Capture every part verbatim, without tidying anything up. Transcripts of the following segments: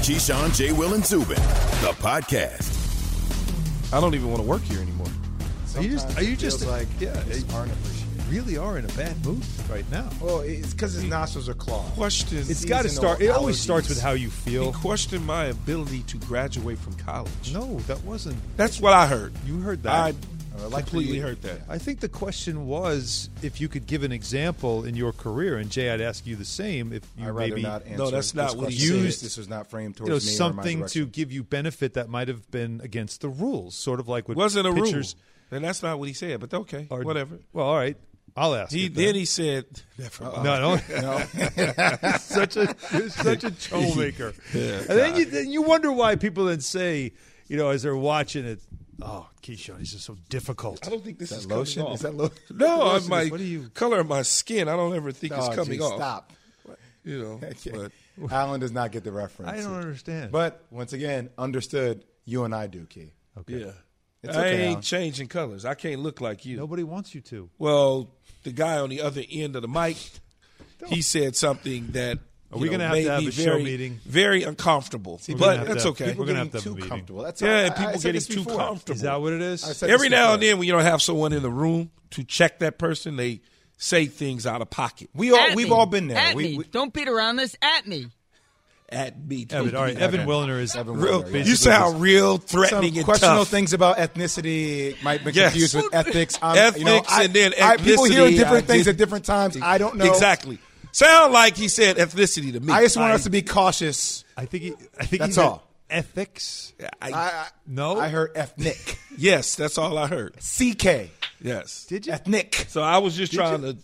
Keyshawn, J. Will, and Zubin, the podcast. I don't even want to work here anymore. Are you just, are you just like yeah, just aren't appreciated. Really are in a bad mood right now. Well, it's because his nostrils are clogged. Questions. It's got to start. It always starts with how you feel. He questioned my ability to graduate from college. No, that wasn't. That's what I heard. You heard that. I Uh, like completely you- heard that. I think the question was if you could give an example in your career, and Jay, I'd ask you the same. If you I'd rather maybe not answer No, that's this not what he question. said. This was not framed you towards know me or my something to direction. give you benefit that might have been against the rules, sort of like with Wasn't a pitchers. rule. And that's not what he said, but okay, Are, whatever. Well, all right, I'll ask. He it then he said, Never mind. No, no, No. such a you're such a troublemaker. Yeah. And then you then you wonder why people then say, you know, as they're watching it, oh, Keyshawn, he's just so difficult. I don't think this Is is that coming lotion? off. Is that lotion? No, What I is my this? What are you- color of my skin. I don't ever think it's Oh, coming geez, off. Stop. You know, but Alan does not get the reference. I don't understand. But once again, understood. You and I do, Key. okay. yeah, It's I okay, ain't Alan. changing colors. I can't look like you. Nobody wants you to. Well, the guy on the other end of the mic, he said something that Are you we know, gonna have to made have me a show very, meeting? Very uncomfortable, we're gonna but have that's to- okay. we're gonna have Getting to have a too meeting. comfortable. That's Yeah, all. and I- people I said getting this too before. comfortable. Is that what it is? I said Every this now and before. then, when you don't have someone in the room to check that person, they say things out of pocket. We all At we've me. all been there. At we, me. we, Don't beat around this. At me. At me, too. Evan, all right, Evan Okay. Willner is Evan Real, Willner, yeah. you sound real threatening some and questionable tough. things about ethnicity might be Yes. confused with ethics. Um, Ethics you know, I, and then I, people hear ethnicity, different I things did- at different times. I don't know Exactly. Sound like he said ethnicity to me. I just want I- us to be cautious. I think he, I think That's he meant all. ethics. I- I, I, No? I heard ethnic. yes, that's all I heard. C K. Yes. Did you? Ethnic. So I was just trying to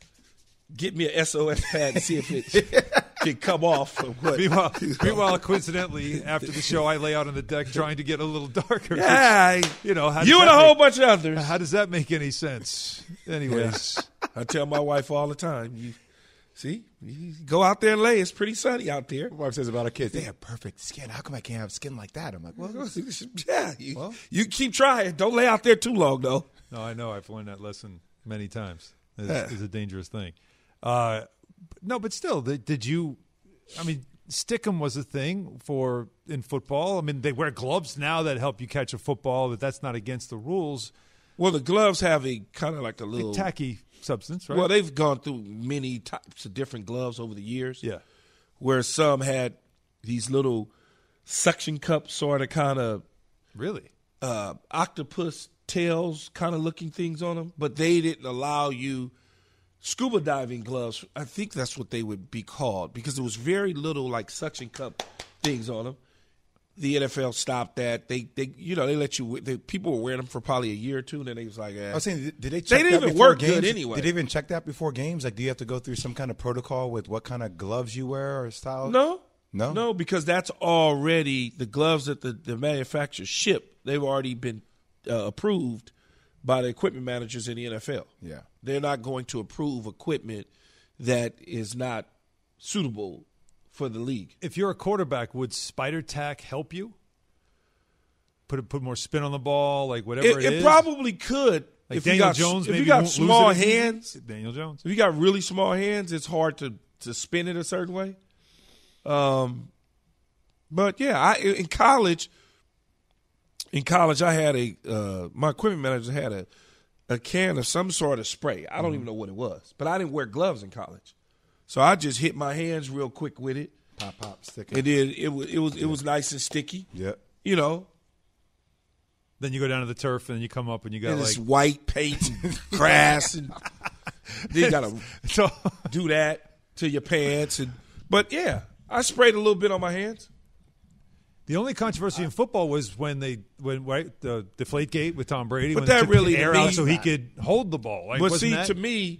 get me an S O S pad and see if it can come off. Or what. Meanwhile, meanwhile, coincidentally, after the show, I lay out on the deck trying to get a little darker. Yeah, I- you know, how does you and that a whole make- bunch of others. How does that make any sense? Anyways, I tell my wife all the time, you see, you go out there and lay. It's pretty sunny out there. My wife says about our kids, they have perfect skin. How come I can't have skin like that? I'm like, well, Yeah, you, Well. you keep trying. Don't lay out there too long, though. no, I know I've learned that lesson many times. It's, Yeah. it's a dangerous thing. Uh, no, but still, did, did you? I mean, Stickum was a thing for in football. I mean, they wear gloves now that help you catch a football, but that's not against the rules. Well, the gloves have a kind of like a little Tacky substance, right? Well, they've gone through many types of different gloves over the years. yeah. Where some had these little suction cup sort of kind of Really? uh, octopus tails kind of looking things on them, but they didn't allow you scuba diving gloves. I think that's what they would be called because there was very little like suction cup things on them. The N F L stopped that. They, they, you know, they let you. They, people were wearing them for probably a year or two, and then they was like, eh. I was saying, did they check didn't that even before work games? good anyway. Did they even check that before games? Like, do you have to go through some kind of protocol with what kind of gloves you wear or style? No, No? no, because that's already the gloves that the, the manufacturers ship. They've already been uh, approved by the equipment managers in the N F L. Yeah. They're not going to approve equipment that is not suitable for the league. If you're a quarterback, would Spider Tack help you? Put put more spin on the ball, like whatever It, it it is? probably could. Like if Daniel you got, Jones, if maybe you got won't lose small it as easy? hands, Daniel Jones. if you got really small hands, it's hard to, to spin it a certain way. Um, but yeah, I in college, in college, I had a uh, my equipment manager had a a can of some sort of spray. I don't Mm-hmm. even know what it was, but I didn't wear gloves in college, so I just hit my hands real quick with it, Pop, pop, stick and then it was it was it was nice and sticky. Yeah. You know, Then you go down to the turf and you come up and you got and like it's white paint and grass, and then you gotta so, do that to your pants. And but yeah, I sprayed a little bit on my hands. the only controversy in football was when they when right the Deflate Gate with Tom Brady. But when they that took really, the to air me- out so he could hold the ball. Like, But wasn't see, that- to me,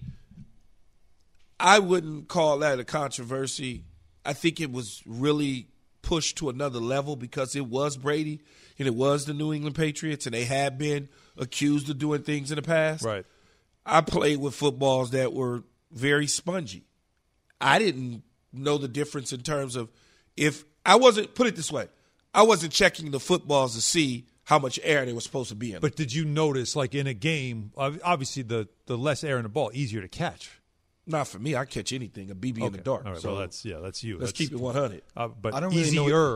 I wouldn't call that a controversy. I think it was really pushed to another level because it was Brady and it was the New England Patriots, and they had been accused of doing things in the past. right. I played with footballs that were very spongy. I didn't know the difference in terms of if I wasn't, put it this way, I wasn't checking the footballs to see how much air they were supposed to be in. But did you notice, like in a game, ob- obviously the the less air in the ball, easier to catch. Not for me. I catch anything, a B B in the dark. All right. so well, that's yeah, that's you. let's That's, keep it one hundred. Uh, but I don't really easier. know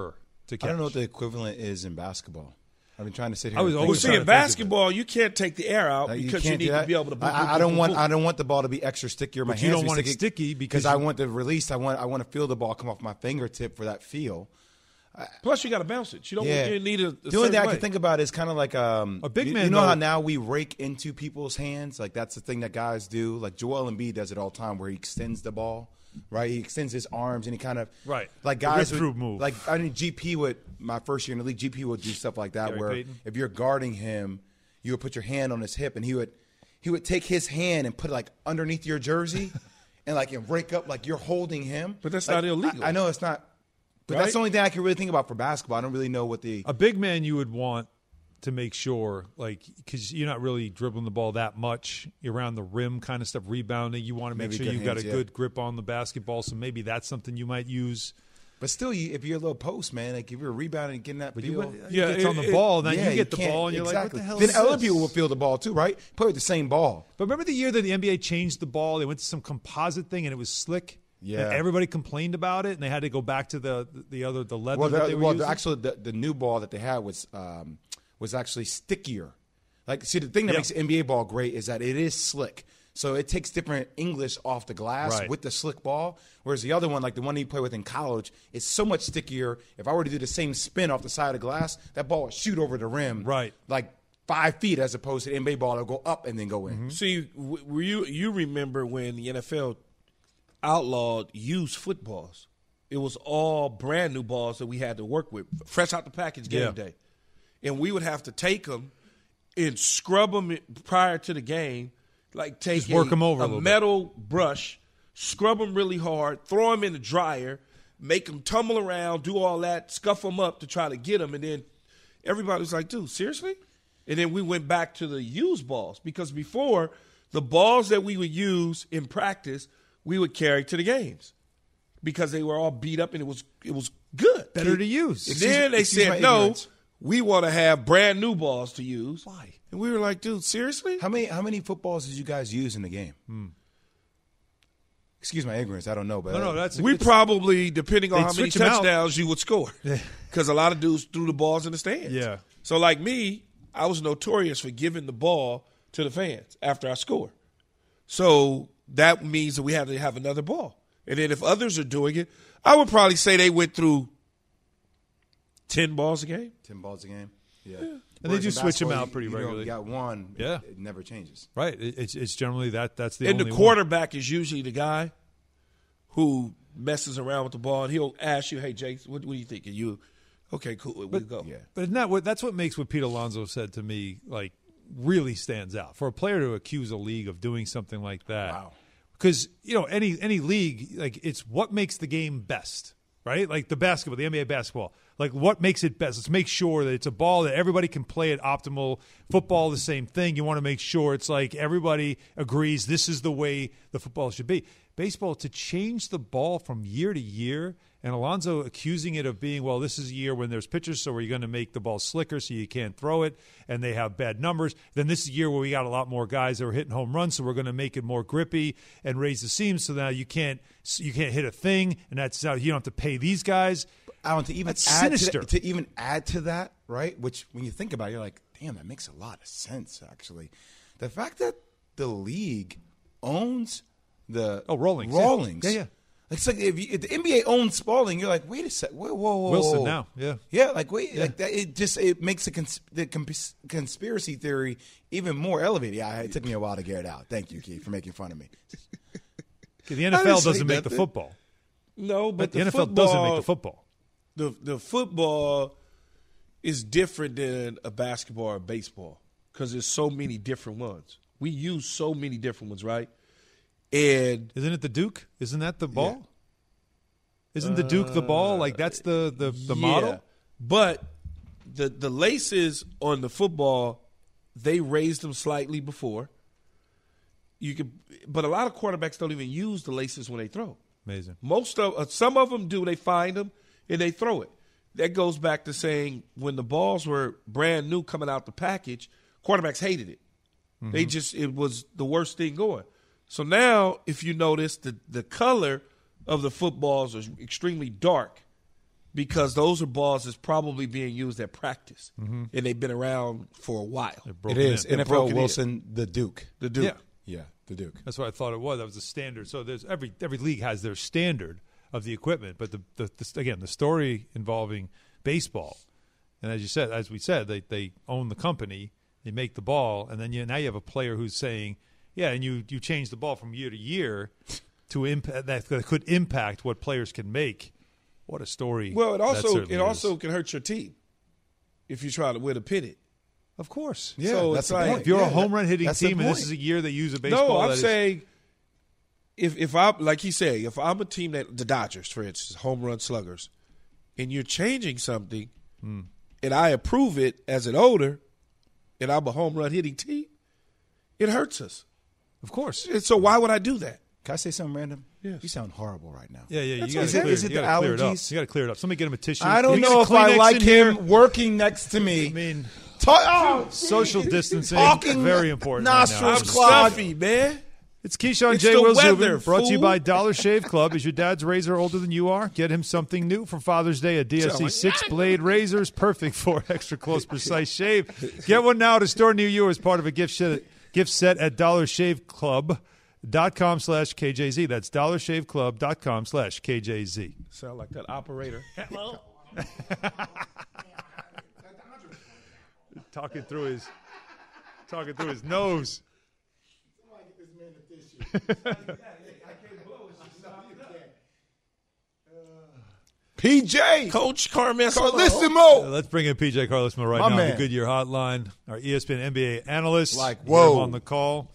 to catch. I don't know what the equivalent is in basketball. I've been trying to sit here. I was and always think Well, see, trying in to think of it. basketball, you can't take the air out Like, you because you, can't need do to that. be able to. Boom, I, boom, I boom, don't boom, want. boom. I don't want the ball to be extra sticky or my But hands you don't to be want it sticky, sticky because I you- want the release. I want. I want to feel the ball come off my fingertip for that feel. Plus, you got to bounce it. You don't Yeah. you need a, a The only thing I way. can think about is kind of like um, A big you, man, You know though- how now we rake into people's hands? Like that's the thing that guys do. Like Joel Embiid does it all the time, where he extends the ball, right? He extends his arms and he kind of Right. Like The guys rip-through would, move. Like I mean, G P would my first year in the league. G P would do stuff like that, Gary where Payton? if you're guarding him, you would put your hand on his hip, and he would he would take his hand and put it like underneath your jersey, and like and break up like you're holding him. But that's Like, not illegal. I, I know it's not. But Right? that's the only thing I can really think about for basketball. I don't really know what the A big man you would want to make sure, like, because you're not really dribbling the ball that much around the rim kind of stuff, rebounding. You want to make Maybe sure good you've got a hands, yeah. good grip on the basketball, so maybe that's something you might use. But still, you, if you're a little post, man, like if you're rebounding and getting that But feel, you, Yeah, yeah, gets on it- the it- ball, and then yeah, you get the can't- ball, and you're exactly. like, what the hell Then is other this? people will feel the ball too, right? Play with the same ball. But remember the year that the N B A changed the ball? They went to some composite thing, and it was slick. Yeah. And everybody complained about it, and they had to go back to the the other the leather Well, that the, they were well, using. the, actually, the, the new ball that they had was um, was actually stickier. Like, see, the thing that Yeah. makes the N B A ball great is that it is slick. So it takes different English off the glass Right. with the slick ball. Whereas the other one, like the one you play with in college, is so much stickier. If I were to do the same spin off the side of the glass, that ball would shoot over the rim. Right. Like five feet as opposed to the N B A ball, it'll go up and then go in. Mm-hmm. See, w- were you you remember when the N F L outlawed used footballs? It was all brand new balls that we had to work with, fresh out the package game Yeah. day, and we would have to take them and scrub them prior to the game, like take Just work a, 'em over a a little bit. metal brush, scrub them really hard, throw them in the dryer, make them tumble around, do all that, scuff them up to try to get them, and then everybody was like, dude, seriously? And then we went back to the used balls because before, the balls that we would use in practice, we would carry to the games because they were all beat up and it was it was good. Better to use. And Excuse- then they excuse my said, no, ignorance. we want to have brand new balls to use. Why? And we were like, dude, seriously? How many how many footballs did you guys use in the game? Excuse my ignorance. I don't know, but No, no, that's We it's- probably, depending on They'd how many switch 'em out. touchdowns you would score, because a lot of dudes threw the balls in the stands. Yeah. So like me, I was notorious for giving the ball to the fans after I score. So that means that we had to have another ball. And then if others are doing it, I would probably say they went through ten balls a game. ten balls a game. Yeah. And they Whereas do in switch 'em basketball, out you- pretty you know, regularly. You got one. Yeah. It, it never changes. right. It- It's it's generally that that's the And only the one. quarterback is usually the guy who messes around with the ball, and he'll ask you, "Hey, Jake, what, what do you think?" And you, okay, cool, we go. Yeah. But isn't that what that's what makes what Pete Alonso said to me like really stands out for a player to accuse a league of doing something like that. Wow. Because you know any any league like it's what makes the game best, right? Like the basketball, the N B A basketball. Like what makes it best? Let's make sure that it's a ball that everybody can play at optimal. Football, the same thing. You want to make sure it's like everybody agrees this is the way the football should be. Baseball, to change the ball from year to year, and Alonso accusing it of being, well, this is a year when there's pitchers, so we're going to make the ball slicker so you can't throw it, and they have bad numbers. Then this is a year where we got a lot more guys that are hitting home runs, so we're going to make it more grippy and raise the seams, so now you can't you can't hit a thing, and that's how you don't have to pay these guys. Alan, to even That's add sinister. To, that, to even add to that, right? Which when you think about it, you're like, damn, that makes a lot of sense. Actually, the fact that the league owns the Oh, Rawlings, yeah. Rawlings, Yeah, yeah. It's like if, you, if the N B A owns Spalding, you're like, wait a sec, whoa, whoa, whoa, Wilson whoa. now, yeah. yeah, like wait, like that. It just it makes the, cons- the cons- conspiracy theory even more elevated. Yeah, it took me a while to get it out. Thank you, Keith, for making fun of me. The N I F L didn't say doesn't make the nothing. football. No, but The, the, N F L football, doesn't make the football. The the football is different than a basketball or baseball because there's so many different ones. We use so many different ones, right? And Isn't it the Duke? Isn't that the ball? Isn't the Duke the ball? Like that's the the, the yeah, model? but the the laces on the football, they raised them slightly before. You could, but a lot of quarterbacks don't even use the laces when they throw. Amazing. Most of uh, some of them do. They find them and they throw it. That goes back to saying when the balls were brand new coming out the package, quarterbacks hated it. Mm-hmm. They just it was the worst thing going. So now, if you notice, the the color of the footballs are extremely dark because those are balls that's probably being used at practice, mm-hmm. and they've been around for a while. It is. in. N F L Wilson, in. the Duke. The Duke. Yeah. Yeah, the Duke. That's what I thought it was. That was the standard. So there's every every league has their standard of the equipment. But, the, the, the again, the story involving baseball, and as you said, as we said, they, they own the company, they make the ball, and then you, now you have a player who's saying, yeah, and you, you change the ball from year to year to imp- that could impact what players can make. What a story! Well, it also it is. also can hurt your team if you try to win a pennant. Of course, yeah. So that's it's like if you're yeah, a home run hitting that's team, the and this point. is a year they use a baseball. No, I'm that is- saying if if I like he said, if I'm a team that the Dodgers, for instance, home run sluggers, and you're changing something, mm. and I approve it as an owner, and I'm a home run hitting team, it hurts us. of course. And so why would I do that? Can I say something random? Yes. You sound horrible right now. Yeah, yeah. That's You got what to it clear, is. Is it you the gotta clear it up. allergies? You got to clear it up. Somebody get him a tissue. I don't Can you know get if I Kleenex like in him here? working next to me. I mean, Ta- oh, social distancing, talking very important. nostrils right now. I'm clogged. stuffy, man. It's Keyshawn It's J. the Will weather, Zubin, brought to you fool. by Dollar Shave Club. Is your dad's razor older than you are? Get him something new for Father's Day. A D S C six-blade razors, perfect for extra close, precise shave. Get one now at a store near you as part of a gift set, gift set at dollar shave club dot com slash K J Z. That's dollar shave club dot com slash K J Z. Sound like that operator. Hello. Talking through his, talking through his nose. P J. Coach Carmesimo. Carlissimo. Let's bring in P J Carlissimo right My now on man. the Goodyear Hotline, our E S P N N B A analyst. Like, We have him whoa. on the call.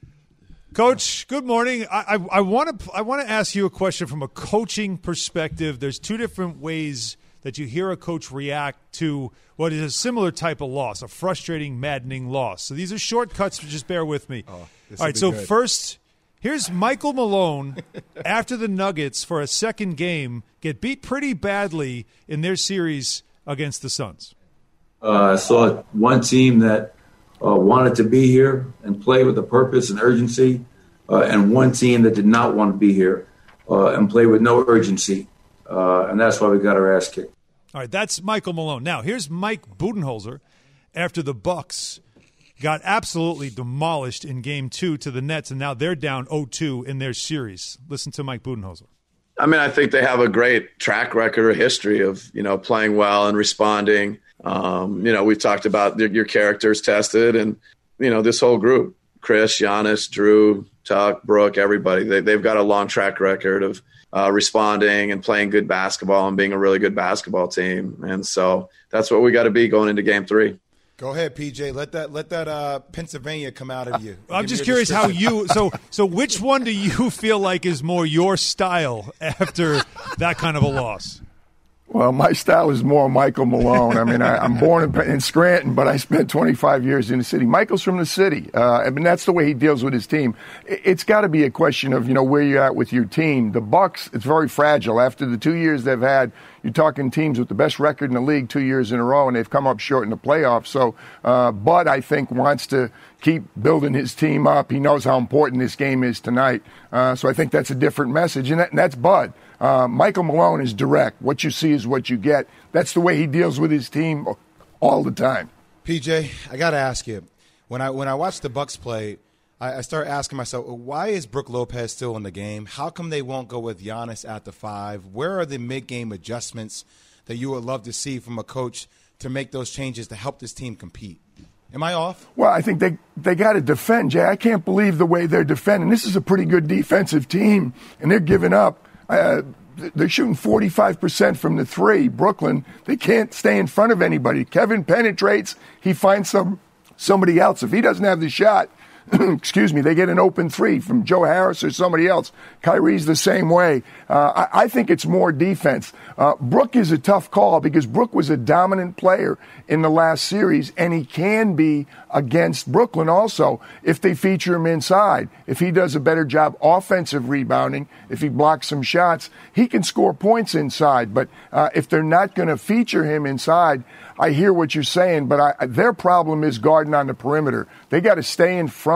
Coach, good morning. I, I, I want to I want to ask you a question from a coaching perspective. There's two different ways that you hear a coach react to what is a similar type of loss, a frustrating, maddening loss. So these are shortcuts, but just bear with me. Oh, this All will right, be so good. first, here's Michael Malone after the Nuggets for a second game get beat pretty badly in their series against the Suns. Uh, I saw one team that uh, wanted to be here and play with a purpose and urgency, uh, and one team that did not want to be here uh, and play with no urgency. Uh, and that's why we got our ass kicked. All right, that's Michael Malone. Now, here's Mike Budenholzer after the Bucks got absolutely demolished in game two to the Nets, and now they're down oh two in their series. Listen to Mike Budenholzer. I mean, I think they have a great track record or history of, you know, playing well and responding. Um, you know, we've talked about your, your characters tested and, you know, this whole group, Chris, Giannis, Drew, Tuck, Brooke, everybody, they, they've got a long track record of uh, responding and playing good basketball and being a really good basketball team. And so that's what we got to be going into game three. Go ahead, P J. Let that let that uh, Pennsylvania come out of you. I'm Give just me your curious how description. you so so which one do you feel like is more your style after that kind of a loss? Well, my style is more Michael Malone. I mean, I, I'm born in, in Scranton, but I spent twenty-five years in the city. Michael's from the city. Uh, I mean, that's the way he deals with his team. It, it's got to be a question of, you know, where you're at with your team. The Bucks, it's very fragile. After the two years they've had, you're talking teams with the best record in the league two years in a row, and they've come up short in the playoffs. So uh, Bud, I think, wants to keep building his team up. He knows how important this game is tonight. Uh, so I think that's a different message, and, that, and that's Bud. Uh, Michael Malone is direct. What you see is what you get. That's the way he deals with his team all the time. P J, I got to ask you, when I when I watch the Bucks play, I, I start asking myself, why is Brook Lopez still in the game? How come they won't go with Giannis at the five? Where are the mid-game adjustments that you would love to see from a coach to make those changes to help this team compete? Am I off? Well, I think they, they got to defend, Jay. I can't believe the way they're defending. This is a pretty good defensive team, and they're giving up. Uh, they're shooting forty-five percent from the three. Brooklyn, they can't stay in front of anybody. Kevin penetrates. He finds some somebody else. If he doesn't have the shot, excuse me, they get an open three from Joe Harris or somebody else. Kyrie's the same way. Uh, I, I think it's more defense. Uh, Brook is a tough call because Brook was a dominant player in the last series, and he can be against Brooklyn also if they feature him inside. If he does a better job offensive rebounding, if he blocks some shots, he can score points inside. But uh, if they're not going to feature him inside, I hear what you're saying, but I, their problem is guarding on the perimeter. They got to stay in front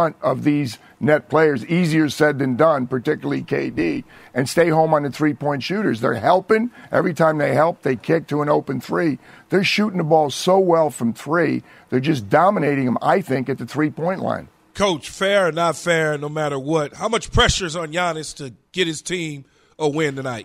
front of these net players. Easier said than done, particularly K D, and stay home on the three-point shooters. They're helping. Every time they help, they kick to an open three. They're shooting the ball so well from three. They're just dominating them, I think, at the three-point line. Coach, fair or not fair, no matter what, how much pressure is on Giannis to get his team a win tonight?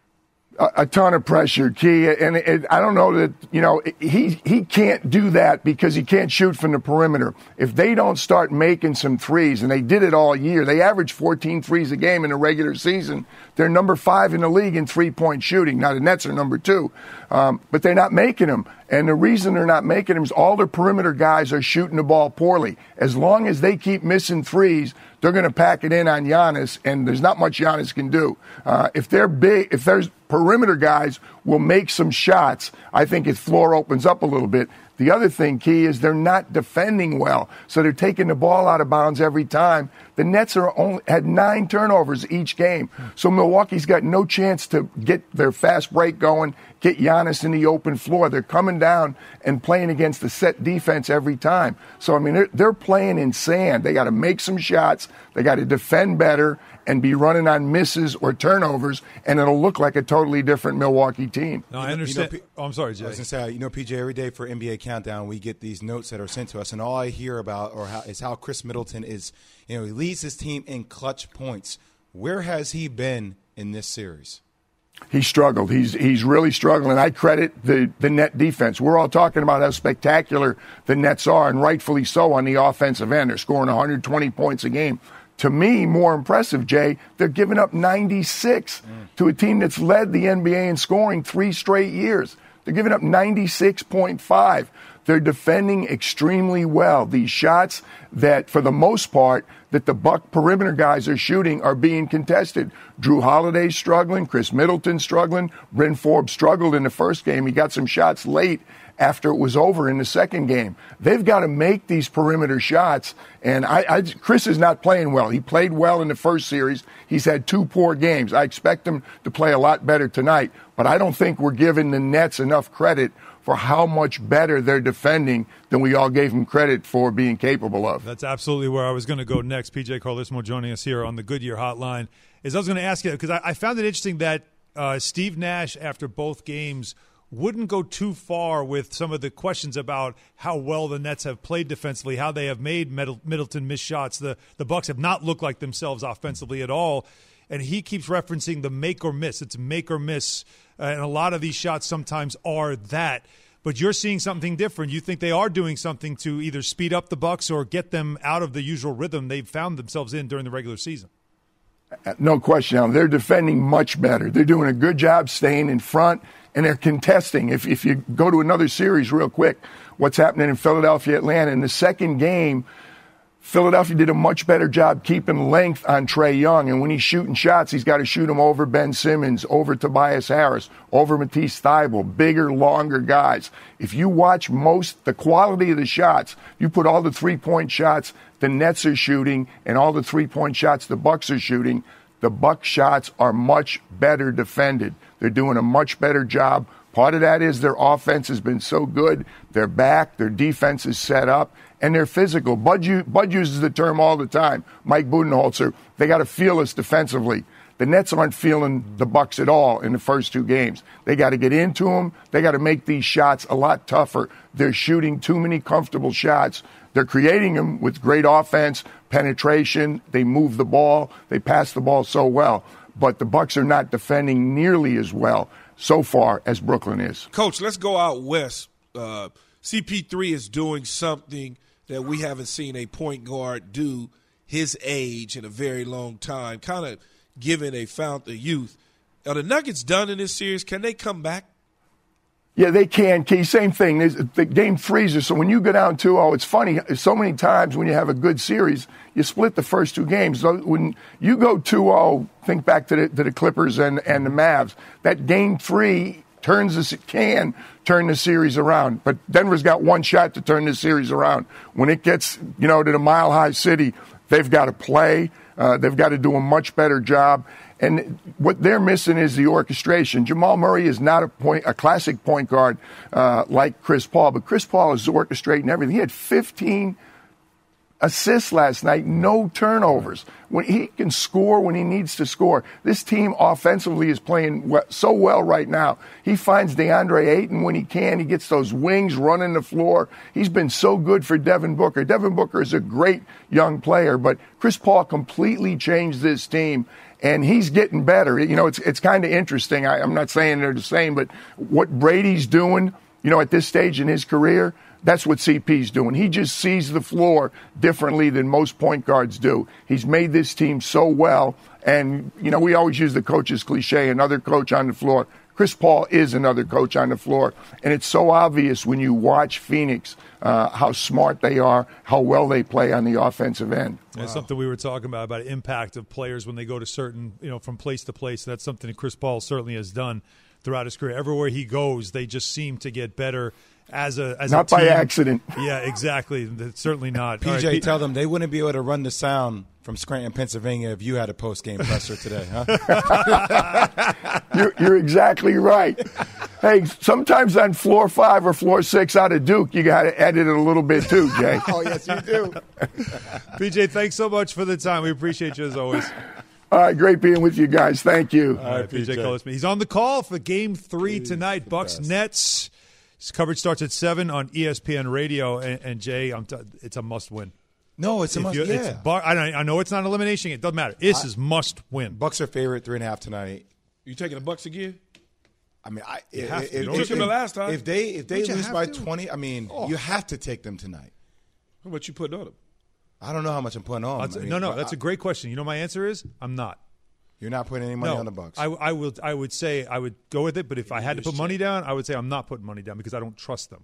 A, a ton of pressure, Key, and it, it, I don't know that, you know, he he can't do that because he can't shoot from the perimeter. If they don't start making some threes, and they did it all year, they averaged fourteen threes a game in the regular season. They're number five in the league in three-point shooting. Now, the Nets are number two, um, but they're not making them. And the reason they're not making them is all their perimeter guys are shooting the ball poorly. As long as they keep missing threes, they're going to pack it in on Giannis, and there's not much Giannis can do. Uh, if they're big, if there's perimeter guys will make some shots, I think his floor opens up a little bit. The other thing, Key, is they're not defending well, so they're taking the ball out of bounds every time. The Nets are only had nine turnovers each game, so Milwaukee's got no chance to get their fast break going, get Giannis in the open floor. They're coming down and playing against the set defense every time. So, I mean, they're, they're playing in sand. They got to make some shots. They got to defend better and be running on misses or turnovers, and it'll look like a totally different Milwaukee team. No, I understand. You know, P- oh, I'm sorry, Jay. I was going to say, you know, P J, every day for N B A Countdown, we get these notes that are sent to us, and all I hear about or how, is how Chris Middleton is, you know, he leads his team in clutch points. Where has he been in this series? He struggled. He's he's really struggling. I credit the, the net defense. We're all talking about how spectacular the Nets are, and rightfully so on the offensive end. They're scoring one hundred twenty points a game. To me, more impressive, Jay, they're giving up ninety-six mm. to a team that's led the N B A in scoring three straight years. They're giving up ninety-six point five. They're defending extremely well. These shots that, for the most part, that the Buck perimeter guys are shooting are being contested. Drew Holiday's struggling. Chris Middleton's struggling. Bryn Forbes struggled in the first game. He got some shots late after it was over in the second game. They've got to make these perimeter shots, and I, I, Chris is not playing well. He played well in the first series. He's had two poor games. I expect him to play a lot better tonight, but I don't think we're giving the Nets enough credit for how much better they're defending than we all gave them credit for being capable of. That's absolutely where I was going to go next. P J Carlesimo joining us here on the Goodyear Hotline. Is I was going to ask you, because I, I found it interesting that uh, Steve Nash, after both games, wouldn't go too far with some of the questions about how well the Nets have played defensively, how they have made Middleton miss shots. The, the Bucks have not looked like themselves offensively at all. And he keeps referencing the make or miss. It's make or miss. Uh, and a lot of these shots sometimes are that. But you're seeing something different. You think they are doing something to either speed up the Bucks or get them out of the usual rhythm they've found themselves in during the regular season. No question. They're defending much better. They're doing a good job staying in front, and they're contesting. If if you go to another series real quick, what's happening in Philadelphia, Atlanta, in the second game, Philadelphia did a much better job keeping length on Trae Young, and when he's shooting shots, he's got to shoot them over Ben Simmons, over Tobias Harris, over Matisse Thybulle, bigger, longer guys. If you watch most, the quality of the shots, you put all the three-point shots the Nets are shooting and all the three-point shots the Bucks are shooting, the Bucks shots are much better defended. They're doing a much better job. Part of that is their offense has been so good. They're back. Their defense is set up. And they're physical. Bud, u- Bud uses the term all the time. Mike Budenholzer, they got to feel us defensively. The Nets aren't feeling the Bucks at all in the first two games. They got to get into them. They got to make these shots a lot tougher. They're shooting too many comfortable shots. They're creating them with great offense, penetration. They move the ball. They pass the ball so well. But the Bucks are not defending nearly as well so far as Brooklyn is. Coach, let's go out west. Uh, C P three is doing something that we haven't seen a point guard do his age in a very long time, kind of giving a fountain of youth. Are the Nuggets done in this series? Can they come back? Yeah, they can, Key. Same thing. There's, the game freezes. So when you go down two oh, it's funny. So many times when you have a good series, you split the first two games. So when you go two oh, think back to the, to the Clippers and, and the Mavs. That game three turns this, can turn the series around. But Denver's got one shot to turn the series around. When it gets, you know, to the Mile High City, they've got to play. Uh, they've got to do a much better job. And what they're missing is the orchestration. Jamal Murray is not a point, a classic point guard uh, like Chris Paul, but Chris Paul is orchestrating everything. He had fifteen assists last night, no turnovers. When he can score when he needs to score. This team offensively is playing we- so well right now. He finds DeAndre Ayton when he can. He gets those wings running the floor. He's been so good for Devin Booker. Devin Booker is a great young player, but Chris Paul completely changed this team. And he's getting better. You know, it's it's kind of interesting. I, I'm not saying they're the same, but what Brady's doing, you know, at this stage in his career, that's what C P's doing. He just sees the floor differently than most point guards do. He's made this team so well. And, you know, we always use the coach's cliche, another coach on the floor. Chris Paul is another coach on the floor. And it's so obvious when you watch Phoenix uh, how smart they are, how well they play on the offensive end. Wow. It's something we were talking about, about impact of players when they go to certain, you know, from place to place. That's something that Chris Paul certainly has done throughout his career. Everywhere he goes, they just seem to get better as a as not a team. By accident. Yeah, exactly. That's certainly not. P J, All right, P- tell them they wouldn't be able to run the sound from Scranton, Pennsylvania if you had a post-game presser today, huh? you're, you're exactly right. Hey, sometimes on floor five or floor six out of Duke, you got to edit it a little bit too, Jay. Oh, yes, you do. P J, thanks so much for the time. We appreciate you as always. All right, great being with you guys. Thank you. All right, P J Collisman. He's on the call for Game Three tonight. Bucks Nets. His coverage starts at seven on E S P N Radio. And, and Jay, I'm t- it's a must-win. No, it's a If must. you- Yeah, it's bar- I, know, I know it's not elimination. It doesn't matter. This I- is must-win. Bucks are favorite three and a half tonight. You taking the Bucks again? I mean, I You if, have to. if, You don't took them the last time. If they if they Don't you lose have by to? twenty, I mean, you have to take them tonight. How much you putting on them? I don't know how much I'm putting on. I'll I t- mean, no, no, but that's I- a great question. You know, my answer is I'm not. You're not putting any money no, on the Bucks. I, I will. I would say I would go with it, but if I had to put money down, I would say I'm not putting money down because I don't trust them.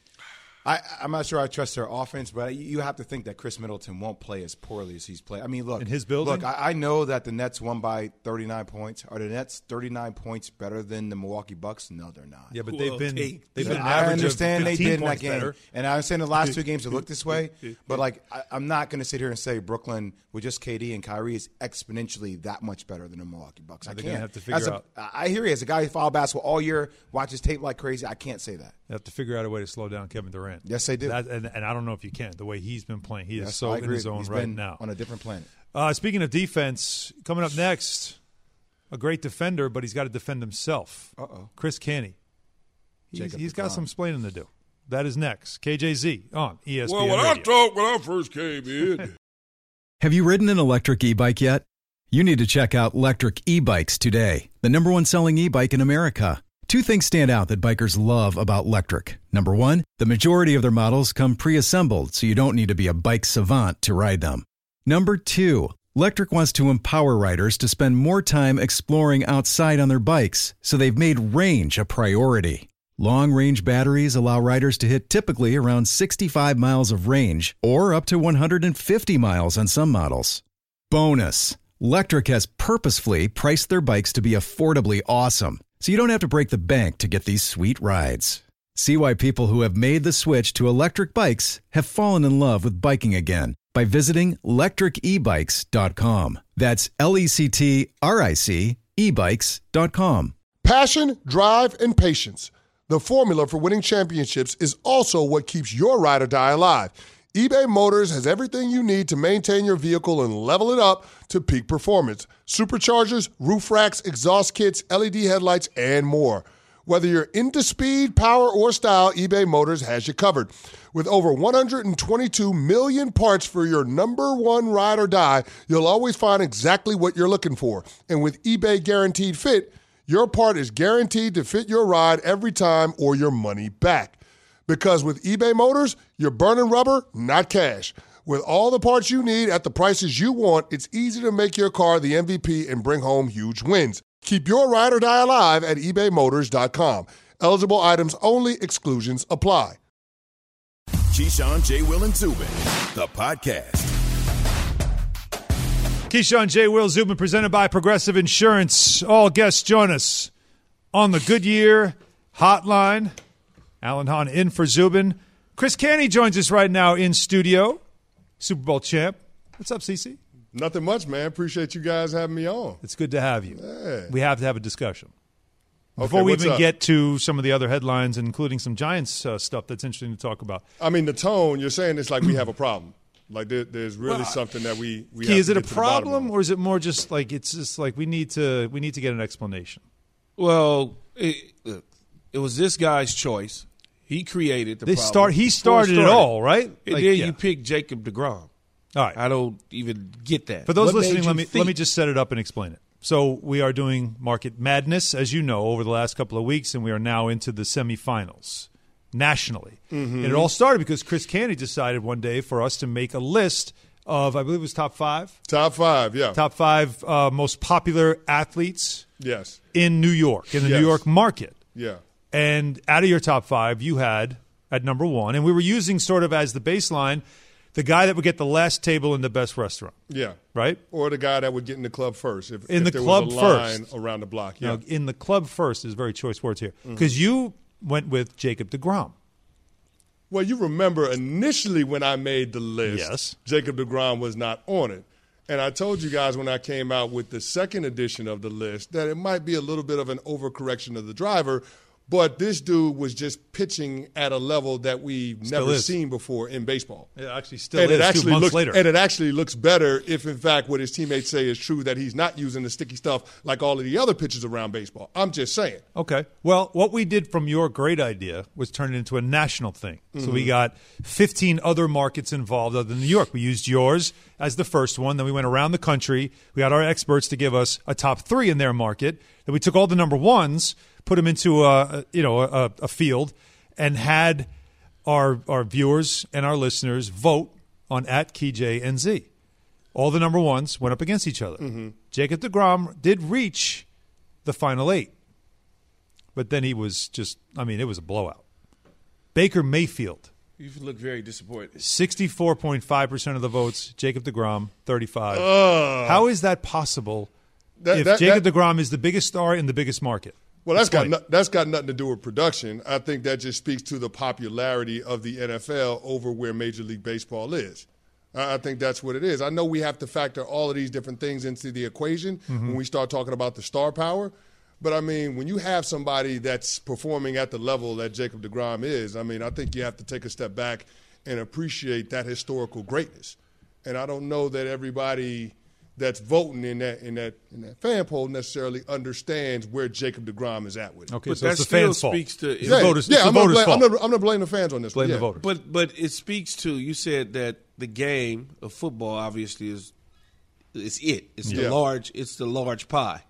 I, I'm not sure I trust their offense, but you have to think that Chris Middleton won't play as poorly as he's played. I mean, look. In his building? Look, I, I know that the Nets won by thirty-nine points. Are the Nets thirty-nine points better than the Milwaukee Bucks? No, they're not. Yeah, but Well, they've been hey, they've been an I average understand of they fifteen did in that points game, better. and I understand the last two games have looked this way. But like, I, I'm not going to sit here and say Brooklyn with just K D and Kyrie is exponentially that much better than the Milwaukee Bucks. I They're can't. gonna have to figure As a, out- I hear you as a guy who followed basketball all year, watches tape like crazy. I can't say that. They have to figure out a way to slow down Kevin Durant. Yes, they do. That, and, and I don't know if you can. The way he's been playing, he Yes, is so I in agree. his own He's right been now. on a different planet. Uh, speaking of defense, coming up next, a great defender, but he's got to defend himself. Uh-oh. Chris Canty. He's, Jacob he's got DeGrom. some explaining to do. That is next. K J Z on E S P N Well, when I Radio. talked when I first came in. Have you ridden an electric e-bike yet? You need to check out Lectric E-Bikes today, the number one selling e-bike in America. Two things stand out that bikers love about Lectric. Number one, the majority of their models come pre-assembled, so you don't need to be a bike savant to ride them. Number two, Lectric wants to empower riders to spend more time exploring outside on their bikes, so they've made range a priority. Long-range batteries allow riders to hit typically around sixty-five miles of range or up to one hundred fifty miles on some models. Bonus, Lectric has purposefully priced their bikes to be affordably awesome, so you don't have to break the bank to get these sweet rides. See why people who have made the switch to electric bikes have fallen in love with biking again by visiting lectric e bikes dot com. That's L E C T R I C e bikes dot com. Passion, drive, and patience. The formula for winning championships is also what keeps your ride or die alive. eBay Motors has everything you need to maintain your vehicle and level it up to peak performance. Superchargers, roof racks, exhaust kits, L E D headlights, and more. Whether you're into speed, power, or style, eBay Motors has you covered. With over one hundred twenty-two million parts for your number one ride or die, you'll always find exactly what you're looking for. And with eBay Guaranteed Fit, your part is guaranteed to fit your ride every time or your money back. Because with eBay Motors, you're burning rubber, not cash. With all the parts you need at the prices you want, it's easy to make your car the M V P and bring home huge wins. Keep your ride or die alive at ebay motors dot com. Eligible items only. Exclusions apply. Keyshawn, J. Will, and Zubin, the podcast. Keyshawn J. Will Zubin, presented by Progressive Insurance. All guests join us on the Goodyear Hotline. Alan Hahn in for Zubin. Chris Canty joins us right now in studio. Super Bowl champ. What's up, C C? Nothing much, man. Appreciate you guys having me on. It's good to have you. Yeah. We have to have a discussion. Okay, Before we what's even up? get to some of the other headlines, including some Giants uh, stuff that's interesting to talk about. I mean, the tone, you're saying it's like we have a problem. Like there, there's really Well, something that we we Key, have is to it a get to the bottom problem, of. or is it more just like it's just like we need to we need to get an explanation? Well, it, look, it was this guy's choice. He created the They problem. start. He Before started it all, right? And Like, then yeah. you pick Jacob DeGrom. All right. I don't even get that. For those What made listening, you let me think- let me just set it up and explain it. So we are doing Market Madness, as you know, over the last couple of weeks, and we are now into the semifinals nationally. Mm-hmm. And it all started because Chris Canty decided one day for us to make a list of, I believe it was top five, Top five, yeah. top five uh, most popular athletes Yes. in New York, in the Yes. New York market. Yeah. And out of your top five, you had at number one, and we were using sort of as the baseline the guy that would get the last table in the best restaurant. Yeah. Right? Or the guy that would get in the club first. If, In if the there club was a line first. around the block. Yeah. Now, in the club first is very choice words here Mm-hmm. because you went with Jacob DeGrom. Well, you remember initially when I made the list, Yes. Jacob DeGrom was not on it. And I told you guys when I came out with the second edition of the list that it might be a little bit of an overcorrection of the driver, but this dude was just pitching at a level that we've Still never is. seen before in baseball. It actually still and is it actually two months looks, later. And it actually looks better if, in fact, what his teammates say is true, that he's not using the sticky stuff like all of the other pitchers around baseball. I'm just saying. Okay. Well, what we did from your great idea was turn it into a national thing. So Mm-hmm. we got fifteen other markets involved other than New York. We used yours as the first one. Then we went around the country. We got our experts to give us a top three in their market. Then we took all the number ones, put them into a, a you know a, a field, and had our our viewers and our listeners vote on at Key J N Z. All the number ones went up against each other. Mm-hmm. Jacob DeGrom did reach the final eight. But then he was just, I mean, it was a blowout. Baker Mayfield, You look very disappointed. sixty-four point five percent of the votes. Jacob DeGrom, thirty-five. Uh, How is that possible that- if that- Jacob that- DeGrom is the biggest star in the biggest market? Well, that's got Explain. no, that's got nothing to do with production. I think that just speaks to the popularity of the N F L over where Major League Baseball is. I I think that's what it is. I know we have to factor all of these different things into the equation when we start talking about the star power. But, I mean, when you have somebody that's performing at the level that Jacob DeGrom is, I mean, I think you have to take a step back and appreciate that historical greatness. And I don't know that everybody that's voting in that in that in that fan poll necessarily understands where Jacob DeGrom is at with it. Okay, But so that it's the still fans' fault. speaks to- It's Yeah, the voters, yeah, it's the I'm not voters' blame, fault. I'm not, I'm not blaming the fans on this. Blame one. the Yeah. voters. But but it speaks to, you said that the game of football obviously is it's it. It's Yeah. the large it's the large pie.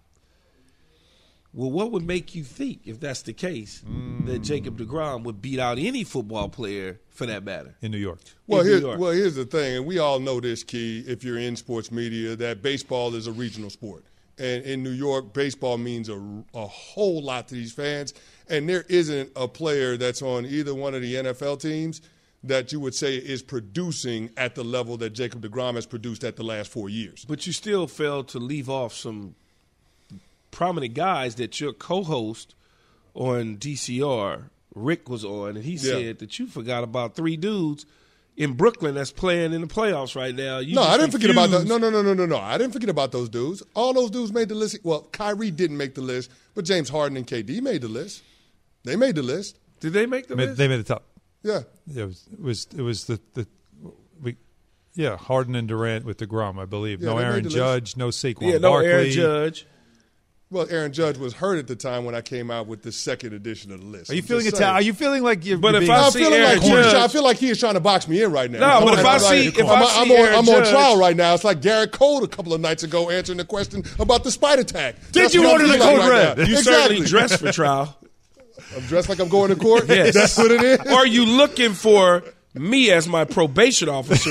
Well, what would make you think, if that's the case, that Jacob DeGrom would beat out any football player for that matter? In New York. Well, in New here, York? well, here's the thing, and we all know this, Key, if you're in sports media, that baseball is a regional sport. And in New York, baseball means a, a whole lot to these fans. And there isn't a player that's on either one of the N F L teams that you would say is producing at the level that Jacob DeGrom has produced at the last four years. But you still failed to leave off some prominent guys that your co-host on D C R, Rick, was on, and he Yeah. said that you forgot about three dudes in Brooklyn that's playing in the playoffs right now. You No, just I didn't forget about that. refused- No, no, no, no, no, no. I didn't forget about those dudes. All those dudes made the list. Well, Kyrie didn't make the list, but James Harden and K D made the list. They made the list. Did they make the Made- list? They made the top. Yeah. Yeah, it was it was, it was the, the we, yeah, Harden and Durant with DeGrom, I believe. Yeah, no they made Aaron the list. Judge, no Saquon yeah, no Barkley. Aaron Judge. Well, Aaron Judge was hurt at the time when I came out with the second edition of the list. Are you I'm feeling just attacked? saying. Are you feeling like you're But you're if being, I I'm see feeling Aaron like he is, Judge- I feel like he is trying to box me in right now. No, but I'm if I like- see- if I'm, I I'm see on, Aaron I'm on Judge- trial right now. It's like Garrett Cole a couple of nights ago answering the question about the spider tag. That's you what order I'm the feeling code like red? right now. You Exactly. certainly dressed for trial. I'm dressed like I'm going to court. Yes. That's what it is. Or are you looking for me as my probation officer?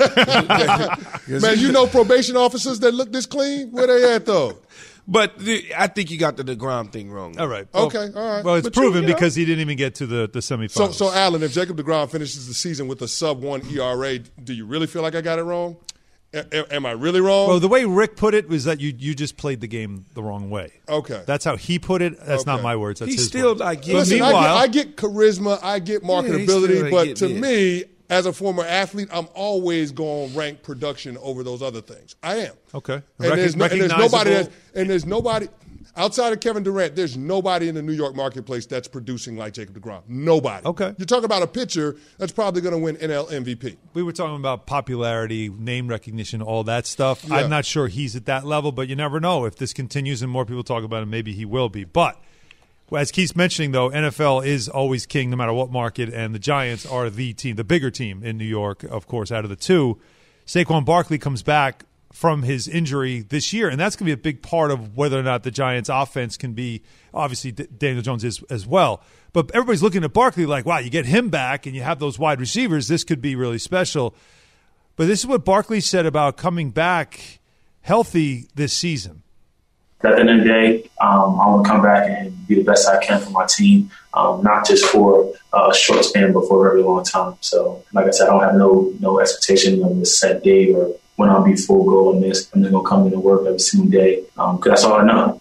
Man, you know probation officers that look this clean? Where they at though? But the, I think you got the DeGrom thing wrong. all right. Okay, all right. Well, it's But you- proven you know. because he didn't even get to the, the semifinals. So, so Alan, if Jacob DeGrom finishes the season with a sub one E R A, do you really feel like I got it wrong? A- a- am I really wrong? Well, the way Rick put it was that you you just played the game the wrong way. Okay. That's how he put it. That's not Okay. my words. That's He's his still words. not getting. Listen, meanwhile- I, get, I get charisma, I get Yeah, he still marketability, ain't but to getting me, as a former athlete, I'm always going to rank production over those other things. I am. Okay. And there's, no, and there's nobody Recognizable. that, and there's nobody. Outside of Kevin Durant, there's nobody in the New York marketplace that's producing like Jacob deGrom. Nobody. Okay. You're talking about a pitcher that's probably going to win N L M V P. We were talking about popularity, name recognition, all that stuff. Yeah. I'm not sure he's at that level, but you never know. If this continues and more people talk about him, maybe he will be. But as Keith's mentioning, though, N F L is always king no matter what market, and the Giants are the team, the bigger team in New York, of course, out of the two. Saquon Barkley comes back from his injury this year, and that's going to be a big part of whether or not the Giants' offense can be, obviously D- Daniel Jones is as well. But everybody's looking at Barkley like, wow, you get him back and you have those wide receivers, this could be really special. But this is what Barkley said about coming back healthy this season. At the end of the day, um, I want to come back and be the best I can for my team, um, not just for a short span, but for a very long time. So, like I said, I don't have no no expectation of a set date or when I'll be full go on this. I'm just going to come in and work every single day because um, that's all I know.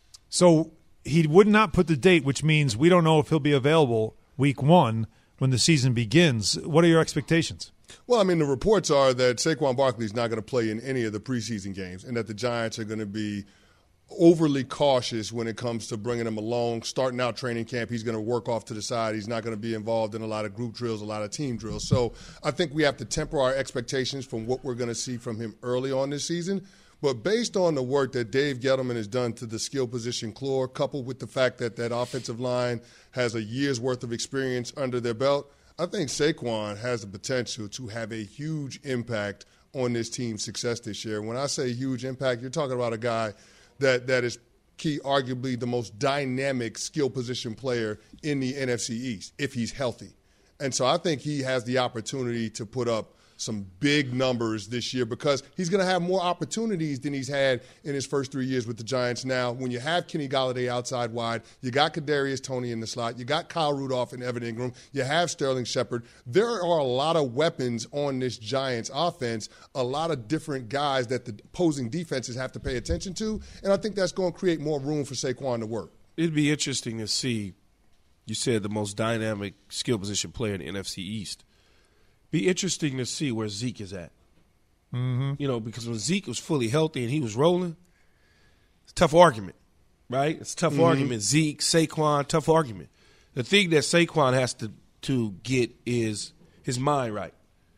So he would not put the date, which means we don't know if he'll be available week one when the season begins. What are your expectations? Well, I mean, the reports are that Saquon Barkley is not going to play in any of the preseason games and that the Giants are going to be overly cautious when it comes to bringing him along. Starting out training camp, he's going to work off to the side. He's not going to be involved in a lot of group drills, a lot of team drills. So I think we have to temper our expectations from what we're going to see from him early on this season. But based on the work that Dave Gettleman has done to the skill position core, coupled with the fact that that offensive line has a year's worth of experience under their belt, I think Saquon has the potential to have a huge impact on this team's success this year. When I say huge impact, you're talking about a guy that that is key, arguably the most dynamic skill position player in the N F C East, if he's healthy. And so I think he has the opportunity to put up some big numbers this year because he's going to have more opportunities than he's had in his first three years with the Giants. Now, when you have Kenny Golladay outside wide, you got Kadarius Toney in the slot, you got Kyle Rudolph and Evan Ingram, you have Sterling Shepard. There are a lot of weapons on this Giants offense, a lot of different guys that the opposing defenses have to pay attention to, and I think that's going to create more room for Saquon to work. It'd be interesting to see, you said the most dynamic skill position player in the N F C East. Be interesting to see where Zeke is at. Mm-hmm. You know, because when Zeke was fully healthy and he was rolling, it's a tough argument, right? It's a tough Mm-hmm. argument. Zeke, Saquon, tough argument. The thing that Saquon has to, to get is his mind right.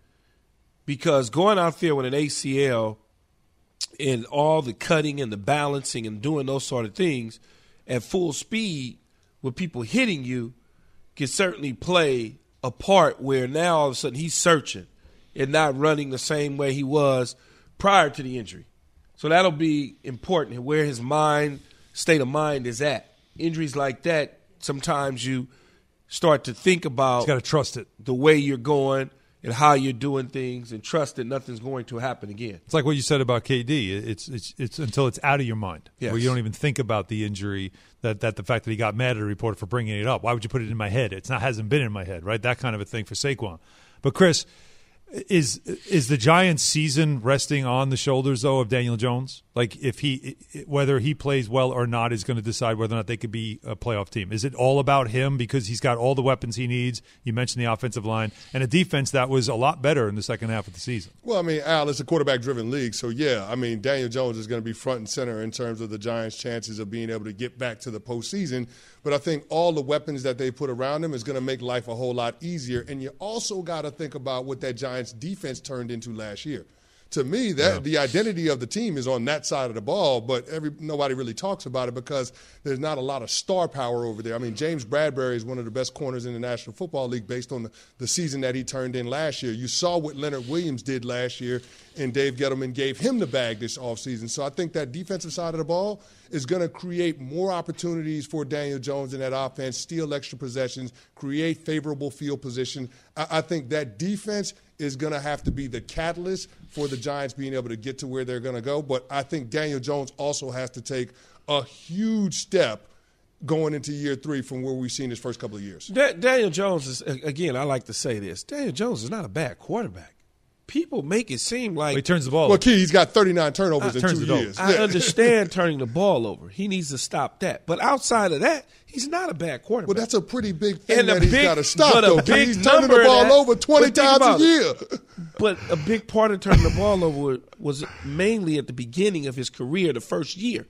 Because going out there with an A C L and all the cutting and the balancing and doing those sort of things at full speed with people hitting you can certainly play a part where now all of a sudden he's searching and not running the same way he was prior to the injury. So that'll be important where his mind, state of mind is at. Injuries like that, sometimes you start to think about He's got to trust it. the way you're going and how you're doing things and trust that nothing's going to happen again. It's like what you said about K D. It's it's it's until it's out of your mind, Yes. where you don't even think about the injury, that, that the fact that he got mad at a reporter for bringing it up. Why would you put it in my head? It's not hasn't been in my head, right? That kind of a thing for Saquon. But Chris, is is the Giants' season resting on the shoulders though of Daniel Jones? Like if he whether he plays well or not is going to decide whether or not they could be a playoff team. Is it all about him because he's got all the weapons he needs? You mentioned the offensive line and a defense that was a lot better in the second half of the season. Well, I mean, Al, it's a quarterback-driven league, so yeah, I mean, Daniel Jones is going to be front and center in terms of the Giants' chances of being able to get back to the postseason. But I think all the weapons that they put around him is going to make life a whole lot easier. And you also got to think about what that Giants defense turned into last year. To me, that yeah. the identity of the team is on that side of the ball, but every nobody really talks about it because there's not a lot of star power over there. I mean, James Bradbury is one of the best corners in the National Football League based on the, the season that he turned in last year. You saw what Leonard Williams did last year, and Dave Gettleman gave him the bag this offseason. So I think that defensive side of the ball is going to create more opportunities for Daniel Jones in that offense, steal extra possessions, create favorable field position. I, I think that defense is going to have to be the catalyst for the Giants being able to get to where they're going to go. But I think Daniel Jones also has to take a huge step going into year three from where we've seen his first couple of years. Da- Daniel Jones is, again, I like to say this, Daniel Jones is not a bad quarterback. People make it seem like well, he turns the ball well, over. Key, he's got thirty-nine turnovers uh, in two years. I yeah. understand turning the ball over. He needs to stop that. But outside of that, he's not a bad quarterback. Well, that's a pretty big thing and that big, he's got to stop, though. Big He's turning the ball that, over twenty times a year. It. But a big part of turning the ball over was mainly at the beginning of his career, the first year.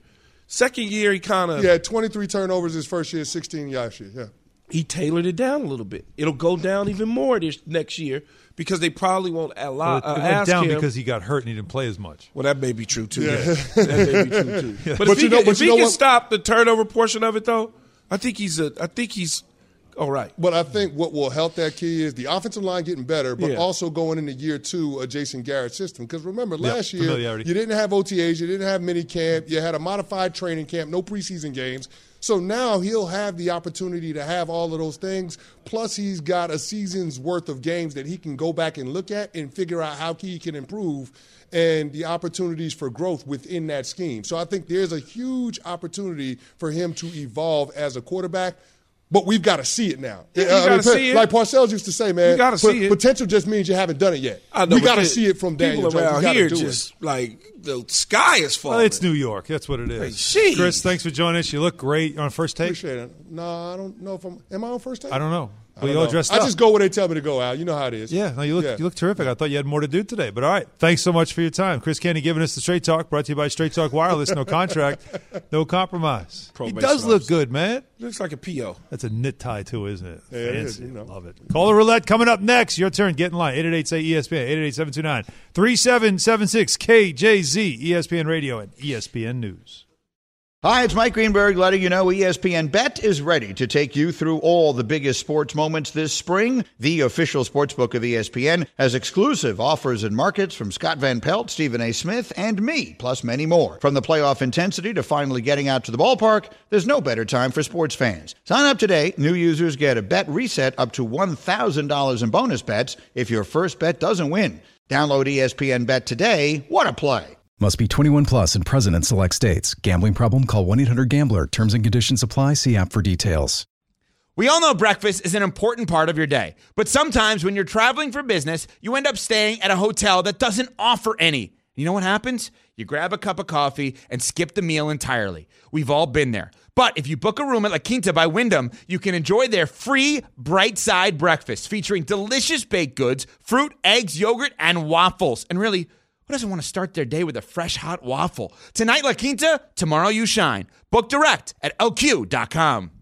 Second year, he kind of He had twenty-three turnovers his first year, sixteen last year. Yeah. He tailored it down a little bit. It'll go down even more this next year because they probably won't allow. Well, it, uh, it went ask down him, because he got hurt and he didn't play as much. Well, that may be true too. Yeah. Yeah. That may be true too. Yeah. But, But if you he know- can, but if you he know can what- stop the turnover portion of it, though, I think he's a. I think he's all right. But I think what will help that key is the offensive line getting better, but Yeah. also going into year two of Jason Garrett's system. Because remember, Yeah, last year familiarity. you didn't have O T As, you didn't have mini camp, you had a modified training camp, no preseason games. So now he'll have the opportunity to have all of those things. Plus, he's got a season's worth of games that he can go back and look at and figure out how he can improve and the opportunities for growth within that scheme. So I think there's a huge opportunity for him to evolve as a quarterback. But we've got to see it now. Yeah, you Uh, I gotta mean, see it. Like Parcells used to say, man, You gotta pot- see it. potential just means you haven't done it yet. I know, we but got to the- see it from Daniel People Jones. We around gotta here do it. just like the sky is falling. Well, it's New York. That's what it is. Hey, jeez. Chris, thanks for joining us. You look great. You're on first take? Appreciate it. No, I don't know if I'm. Am I on first take? I don't know. I Well, don't you all know. dressed I up. just go where they tell me to go, Al. You know how it is. Yeah, no, you look Yeah. you look terrific. I thought you had more to do today, but all right. Thanks so much for your time, Chris Kenny, giving us the Straight Talk. Brought to you by Straight Talk Wireless. No contract, no compromise. He Probation does look officer. good, man. Looks like a P O. That's a knit tie too, isn't it? Yeah, it is, Fancy. you know. Love it. Caller roulette coming up next. Your turn. Get in line. eight eight eight say E S P N. eight eight eight seven two nine three seven seven six K J Z E S P N Radio and E S P N News. Hi, it's Mike Greenberg letting you know E S P N Bet is ready to take you through all the biggest sports moments this spring. The official sportsbook of E S P N has exclusive offers and markets from Scott Van Pelt, Stephen A. Smith, and me, plus many more. From the playoff intensity to finally getting out to the ballpark, there's no better time for sports fans. Sign up today. New users get a bet reset up to one thousand dollars in bonus bets if your first bet doesn't win. Download E S P N Bet today. What a play. Must be twenty-one plus and present in select states. Gambling problem? Call one eight hundred gambler. Terms and conditions apply. See app for details. We all know breakfast is an important part of your day, but sometimes when you're traveling for business, you end up staying at a hotel that doesn't offer any. You know what happens? You grab a cup of coffee and skip the meal entirely. We've all been there. But if you book a room at La Quinta by Wyndham, you can enjoy their free Bright Side breakfast featuring delicious baked goods, fruit, eggs, yogurt, and waffles. And really, who doesn't want to start their day with a fresh, hot waffle? Tonight, La Quinta, tomorrow you shine. Book direct at L Q dot com.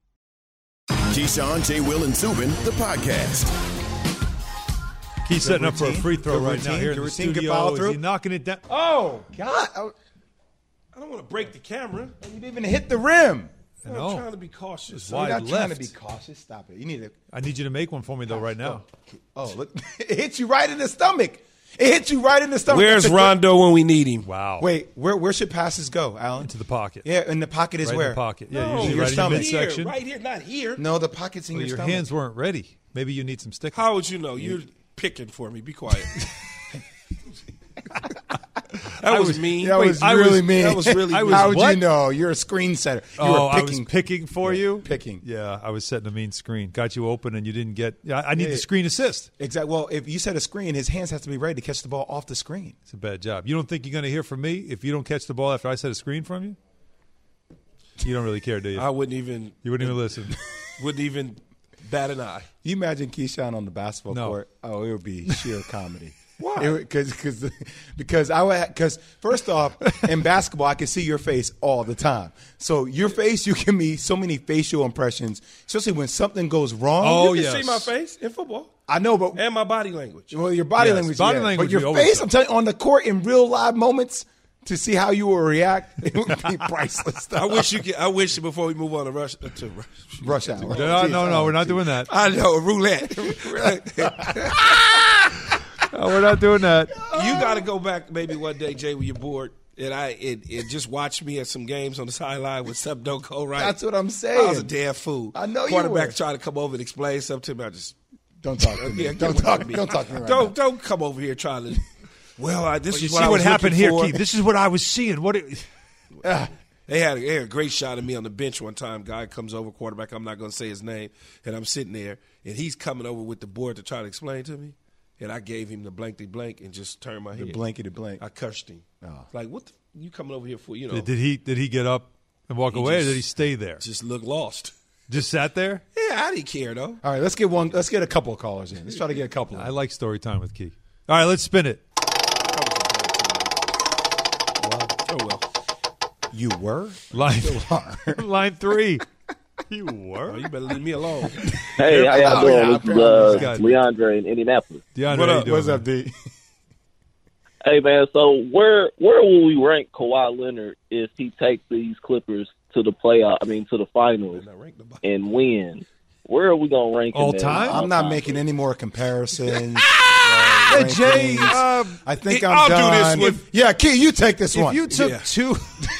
Keyshawn, J. Will, and Zubin, the podcast. He's setting up for a free throw Good right now routine. here in Good the routine. Good studio. follow Is through. he knocking it down? Oh, God. I, I don't want to break the camera. you didn't even hit the rim. I'm know. trying to be cautious. Wide You're not trying to left. be cautious. Stop it. You need to. I need you to make one for me, though, right now. Oh, look. It hit you right in the stomach. It hit you right in the stomach. Where's It's a- Rondo when we need him? Wow. Wait, where where should passes go, Alan? Into the pocket. Yeah, in the pocket is Right where? in the pocket. Yeah, No, usually your right in your stomach. midsection. Here, right here, not here. No, the pocket's in Well, your, your stomach. hands weren't ready. Maybe you need some stickers. How would you know? You're picking for me. Be quiet. That was, was- mean. That Wait, was I really mean. That was really I mean. was How would what? you know? You're a screen setter. You Oh, were I picking. was picking for you? Picking. Yeah, I was setting a mean screen. Got you open and you didn't get. Yeah, I need Yeah. the screen assist. Exactly. Well, if you set a screen, his hands have to be ready to catch the ball off the screen. It's a bad job. You don't think you're going to hear from me if you don't catch the ball after I set a screen from you? You don't really care, do you? I wouldn't even. You wouldn't even listen. Wouldn't even bat an eye. You imagine Keyshawn on the basketball No. court? Oh, it would be sheer comedy. Why? Because because because I would because first off, in basketball, I can see your face all the time. So your face, you give me so many facial impressions, especially when something goes wrong. Oh, You can yes. see my face in football I know, but and my body language. well, your body Yes, language, body yeah. language but your we always face, know. I'm telling you, on the court in real live moments. To see how you will react, it would be priceless. I wish you could. I wish before we move on to rush uh, to rush. Rush hour. No, no, no, we're not doing that. I know roulette. No, we're not doing that. You got to go back maybe one day, Jay, when you're bored, and I and, and just watch me at some games on the sideline when something don't go right. That's what I'm saying. I was a damn fool. I know you Quarterback were. trying to come over and explain something to me. I just Don't talk to me. yeah, don't get talk. with me. Don't talk to me right don't now. don't come over here trying to. Well, I, this You is see what, I what was happened looking here, for. Keith. This is what I was seeing. What? It, They had, they had a great shot of me on the bench one time. Guy comes over, quarterback. I'm not going to say his name, and I'm sitting there, and he's coming over with the board to try to explain to me, and I gave him the blankety blank and just turned my The head. blankety blank. I cursed him. Oh. Like, what the, you coming over here for? You know, did he? Did he get up and walk He away, just- or did he stay there? just look lost. Just sat there. Yeah, I didn't care though. All right, let's get one. Let's get a couple of callers in. Let's try to get a couple. I like story time with Keith. All right, let's spin it. Oh well. You were? Line, line three. You were? Oh, you better leave me alone. Hey, how y'all doing? yeah, This is uh, Leandre in Indianapolis. DeAndre, What how you up? doing, What's man? up, D? Hey, man, so where where will we rank Kawhi Leonard if he takes these Clippers to the playoff, I mean, to the finals and win? Where are we going to rank him? All at? time? I'm not making any more comparisons. Hey, uh, Jay, rankings. uh, I think it- I'm I'll do done. this with- If- yeah, Key, you take this if one. you took Yeah. two,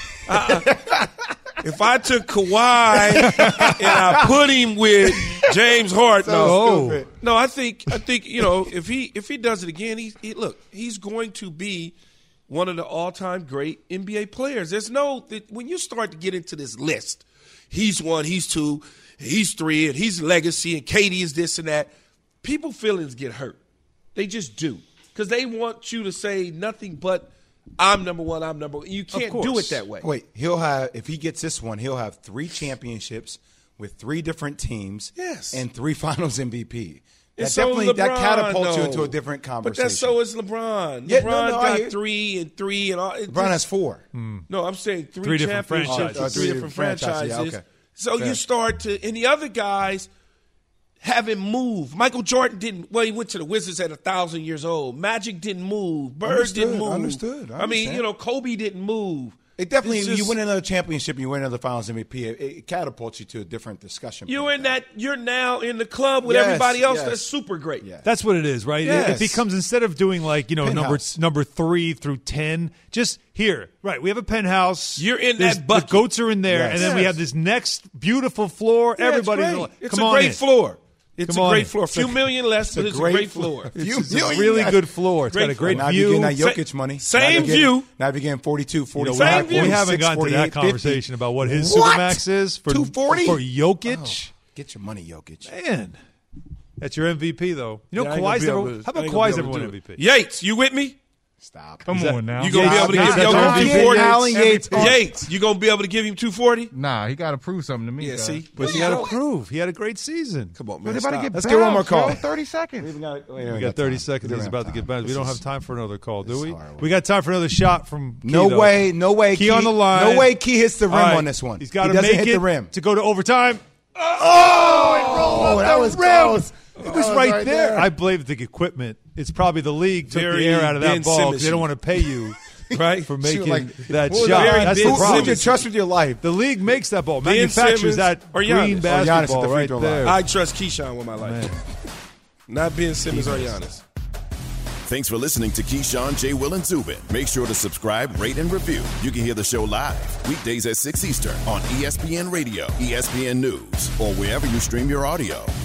If I took Kawhi and I put him with James Harden, no, stupid. no, I think I think you know if he if he does it again, he, he look he's going to be one of the all time great N B A players. There's no when you start to get into this list, he's one, he's two, he's three, and he's legacy, and K D is this and that. People feelings get hurt. They just do because they want you to say nothing but I'm number one, I'm number one. You can't do it course. that way. Wait, he'll have if he gets this one, he'll have three championships with three different teams. Yes. and three Finals M V P. That And so definitely LeBron, that catapults you though. into a different conversation. But that's so is LeBron. Yeah, LeBron no, no, I got hear- three and three and all. it LeBron just- has four. No, I'm saying three, Three different championships, franchises. uh, Oh, three, three different different franchises. franchises, yeah, okay. So Fair. you start to, and the other guys haven't moved. Michael Jordan didn't. Well, he went to the Wizards at a thousand years old. Magic didn't move. Bird Understood, didn't move. understood, I I, mean, understand. you know, Kobe didn't move. It definitely, It's you just- win another championship and you win another Finals M V P, it, it catapults you to a different discussion. You're point. in that. You're now in the club with Yes, everybody else. yes. That's super great. Yeah. that's what it is, right? Yes. It becomes instead of doing like you know number Penthouse. number three through ten, just here, right? We have a penthouse. You're in There's- that bucket. The goats are in there, Yes. and then we Yes. have this next beautiful floor. Yeah, Everybody's it's, great. like, it's come a on great in. floor. It's Come a on great in. floor. A few million less, but it's a great floor. It's, Few it's a million, really yes. good floor. It's got a Great great Now view. you're getting that Sa- Jokic money. same Now you're getting- view. Now you're getting forty-two, You know, forty-five, we, Same have, view. we haven't forty-six, gotten to forty-eight, that fifty. conversation about what his What? supermax is for two forty? for Jokic. Get your money, Jokic. Man, that's your M V P though. You know, Yeah, I ain't gonna Kawhi's be never. able to- How I about ain't gonna Kawhi's be never able won to M do V it. P? Yates, you with me? Stop. Come Is that- on now. You gonna be able to give That's Jokic Alan two Yates. forty? Alan Yates. Yates, you gonna be able to give him two forty? Nah, he got to prove something to me. Yeah, guys. see, But he got to prove. He had a great season. Come on, But man. they about to Stop. get Let's get one more bounced, yo. call. thirty seconds. We got, wait, We got thirty time. seconds. We He's don't about have to get time. back. We This don't is- have time for another call, do this we? is horrible. We got time for another shot from Key, No though. way, no way. Key on the line. No way Key hits the rim All right. on this one. He's got he to doesn't make hit it the rim. to go to overtime. Oh, that was close. It was right, there. I blame the equipment. It's probably the league took Very the air out of that Ben ball because they Simmons-y. don't want to pay you Right? for making like, that who- shot. very That's Ben the Who problem. would you trust with your life? The league makes that ball, Ben manufactures Simmons that or green Giannis? Or Giannis at basketball the free right throw there. I trust Keyshawn with my life. Man. Not Ben Simmons or Giannis. Thanks for listening to Keyshawn, J. Will, and Zubin. Make sure to subscribe, rate, and review. You can hear the show live weekdays at six Eastern on E S P N Radio, E S P N News, or wherever you stream your audio.